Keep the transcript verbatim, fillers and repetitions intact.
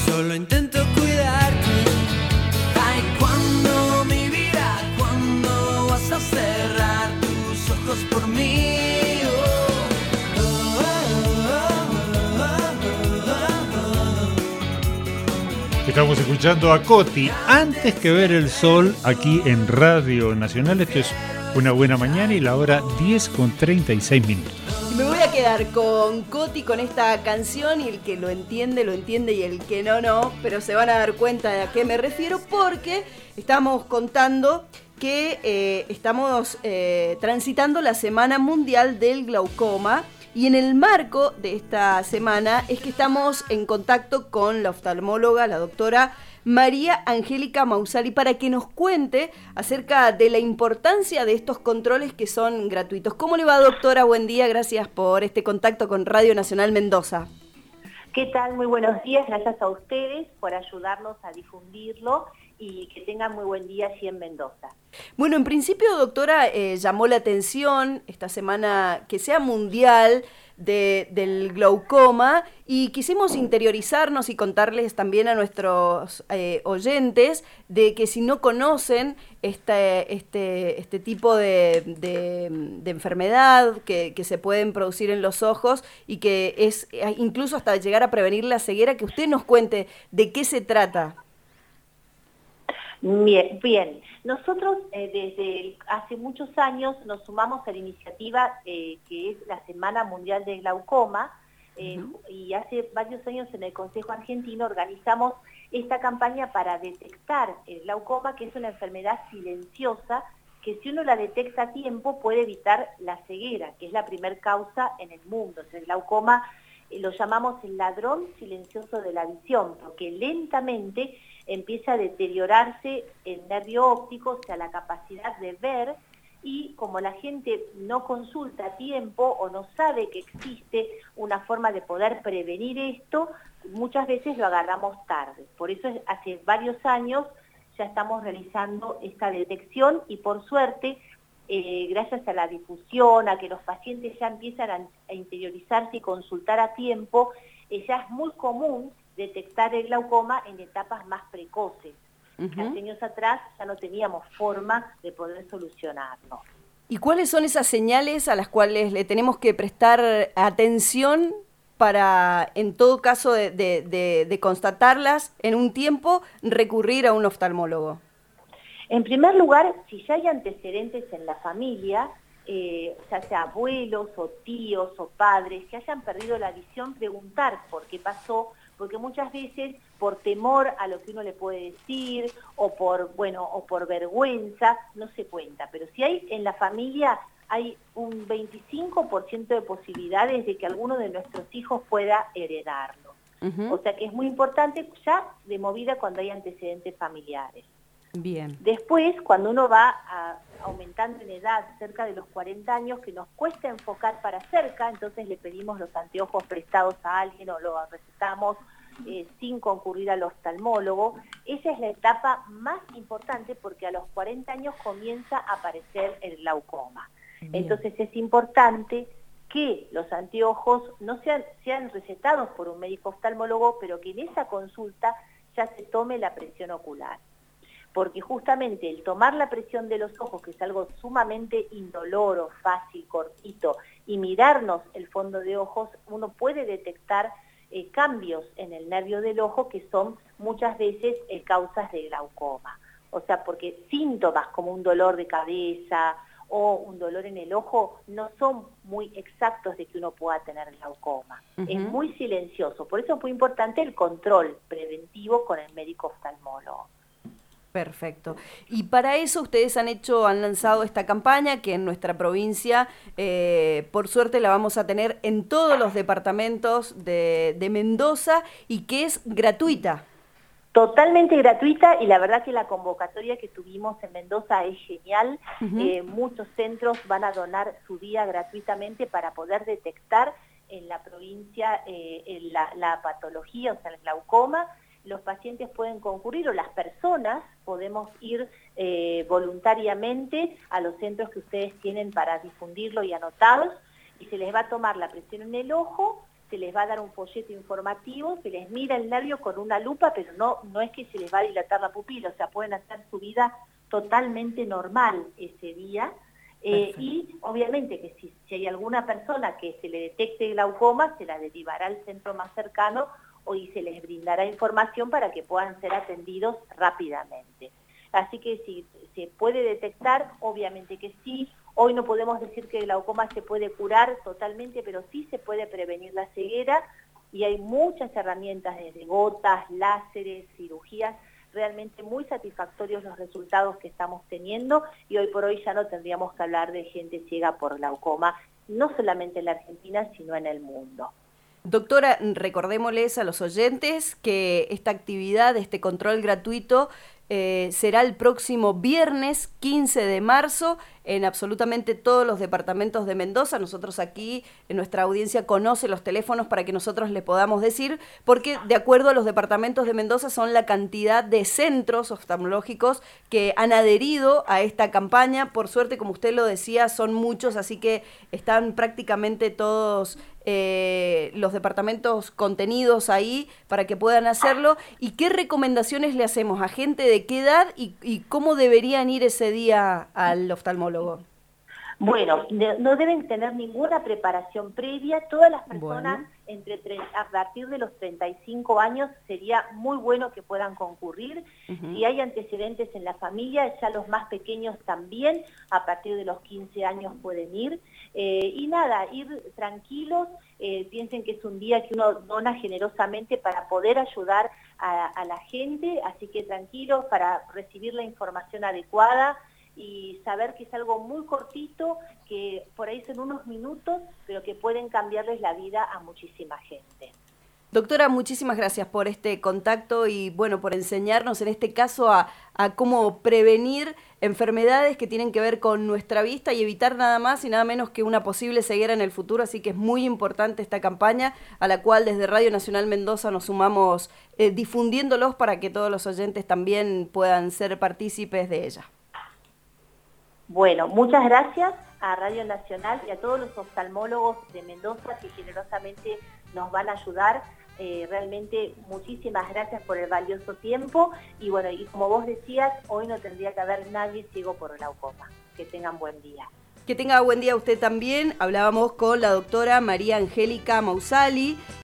solo intento cuidarte. Ay, cuando mi vida, cuando vas a cerrar tus ojos por mí. Estamos escuchando a Coti, Antes que ver el sol, aquí en Radio Nacional. Esto es Una Buena Mañana y la hora diez con treinta y seis minutos. Y me voy a quedar con Coti, con esta canción, y el que lo entiende, lo entiende, y el que no, no. Pero se van a dar cuenta de a qué me refiero, porque estamos contando que eh, estamos eh, transitando la Semana Mundial del Glaucoma. Y en el marco de esta semana es que estamos en contacto con la oftalmóloga, la doctora María Angélica Mausali, para que nos cuente acerca de la importancia de estos controles que son gratuitos. ¿Cómo le va, doctora? Buen día, gracias por este contacto con Radio Nacional Mendoza. ¿Qué tal? Muy buenos días, gracias a ustedes por ayudarnos a difundirlo y que tengan muy buen día allí en Mendoza. Bueno, en principio, doctora, eh, llamó la atención esta semana que sea mundial de, del glaucoma, y quisimos interiorizarnos y contarles también a nuestros eh, oyentes de que si no conocen este, este, este tipo de, de, de enfermedad que, que se pueden producir en los ojos y que es incluso hasta llegar a prevenir la ceguera, que usted nos cuente de qué se trata. Bien, bien. Nosotros eh, desde hace muchos años nos sumamos a la iniciativa eh, que es la Semana Mundial del Glaucoma, eh, uh-huh. y hace varios años en el Consejo Argentino organizamos esta campaña para detectar el glaucoma, que es una enfermedad silenciosa que si uno la detecta a tiempo puede evitar la ceguera, que es la primer causa en el mundo. O sea, el glaucoma eh, lo llamamos el ladrón silencioso de la visión, porque lentamente empieza a deteriorarse el nervio óptico, o sea, la capacidad de ver, y como la gente no consulta a tiempo o no sabe que existe una forma de poder prevenir esto, muchas veces lo agarramos tarde. Por eso hace varios años ya estamos realizando esta detección y por suerte, eh, gracias a la difusión, a que los pacientes ya empiezan a, a interiorizarse y consultar a tiempo, eh, ya es muy común detectar el glaucoma en etapas más precoces. Uh-huh. Hace años atrás ya no teníamos forma de poder solucionarlo. ¿Y cuáles son esas señales a las cuales le tenemos que prestar atención para, en todo caso de, de, de, de constatarlas en un tiempo, recurrir a un oftalmólogo? En primer lugar, si ya hay antecedentes en la familia, eh, ya sea abuelos o tíos o padres que hayan perdido la visión, preguntar por qué pasó, porque muchas veces por temor a lo que uno le puede decir o por, bueno, o por vergüenza no se cuenta. Pero si hay en la familia, hay un veinticinco por ciento de posibilidades de que alguno de nuestros hijos pueda heredarlo. Uh-huh. O sea que es muy importante ya de movida cuando hay antecedentes familiares. Bien. Después, cuando uno va a, aumentando en edad, cerca de los cuarenta años, que nos cuesta enfocar para cerca, entonces le pedimos los anteojos prestados a alguien o lo recetamos eh, sin concurrir al oftalmólogo. Esa es la etapa más importante porque a los cuarenta años comienza a aparecer el glaucoma. Bien. Entonces es importante que los anteojos no sean, sean recetados por un médico oftalmólogo, pero que en esa consulta ya se tome la presión ocular. Porque justamente el tomar la presión de los ojos, que es algo sumamente indoloro, fácil, cortito, y mirarnos el fondo de ojos, uno puede detectar eh, cambios en el nervio del ojo que son muchas veces eh, causas de glaucoma. O sea, porque síntomas como un dolor de cabeza o un dolor en el ojo no son muy exactos de que uno pueda tener glaucoma. Uh-huh. Es muy silencioso. Por eso es muy importante el control preventivo con el médico oftalmólogo. Perfecto. Y para eso ustedes han hecho, han lanzado esta campaña que en nuestra provincia, eh, por suerte la vamos a tener en todos los departamentos de, de Mendoza y que es gratuita. Totalmente gratuita y la verdad que la convocatoria que tuvimos en Mendoza es genial. Uh-huh. Eh, muchos centros van a donar su día gratuitamente para poder detectar en la provincia eh, en la, la patología, o sea, el glaucoma. Los pacientes pueden concurrir o las personas podemos ir eh, voluntariamente a los centros que ustedes tienen para difundirlo y anotados y se les va a tomar la presión en el ojo se les va a dar un folleto informativo, se les mira el nervio con una lupa, pero no, no es que se les va a dilatar la pupila, o sea, pueden hacer su vida totalmente normal ese día. Eh, y obviamente que si, si hay alguna persona que se le detecte glaucoma, se la derivará al centro más cercano o y se les brindará información para que puedan ser atendidos rápidamente. Así que si se puede detectar, obviamente que sí. Hoy no podemos decir que el glaucoma se puede curar totalmente, pero sí se puede prevenir la ceguera y hay muchas herramientas desde gotas, láseres, cirugías. Realmente muy satisfactorios los resultados que estamos teniendo y hoy por hoy ya no tendríamos que hablar de gente ciega por glaucoma, no solamente en la Argentina, sino en el mundo. Doctora, recordémosles a los oyentes que esta actividad, este control gratuito, eh, será el próximo viernes quince de marzo en absolutamente todos los departamentos de Mendoza. Nosotros aquí, en nuestra audiencia, conoce los teléfonos para que nosotros le podamos decir, porque de acuerdo a los departamentos de Mendoza son la cantidad de centros oftalmológicos que han adherido a esta campaña. Por suerte, como usted lo decía, son muchos, así que están prácticamente todos eh, los departamentos contenidos ahí para que puedan hacerlo. ¿Y qué recomendaciones le hacemos a gente de qué edad y, y cómo deberían ir ese día al oftalmólogo? Bueno, no deben tener ninguna preparación previa. Todas las personas bueno. entre a partir de los treinta y cinco años sería muy bueno que puedan concurrir. Uh-huh. Si hay antecedentes en la familia, ya los más pequeños también, a partir de los quince años pueden ir. Eh, y nada, ir tranquilos, eh, piensen que es un día que uno dona generosamente para poder ayudar a, a la gente, así que tranquilos para recibir la información adecuada y saber que es algo muy cortito, que por ahí son unos minutos, pero que pueden cambiarles la vida a muchísima gente. Doctora, muchísimas gracias por este contacto y bueno, por enseñarnos en este caso a, a cómo prevenir enfermedades que tienen que ver con nuestra vista y evitar nada más y nada menos que una posible ceguera en el futuro, así que es muy importante esta campaña a la cual desde Radio Nacional Mendoza nos sumamos eh, difundiéndolos para que todos los oyentes también puedan ser partícipes de ella. Bueno, muchas gracias a Radio Nacional y a todos los oftalmólogos de Mendoza que generosamente nos van a ayudar. Eh, realmente muchísimas gracias por el valioso tiempo y bueno, y como vos decías, hoy no tendría que haber nadie ciego por glaucoma. Que tengan buen día. Que tenga buen día usted también. Hablábamos con la doctora María Angélica Mausali.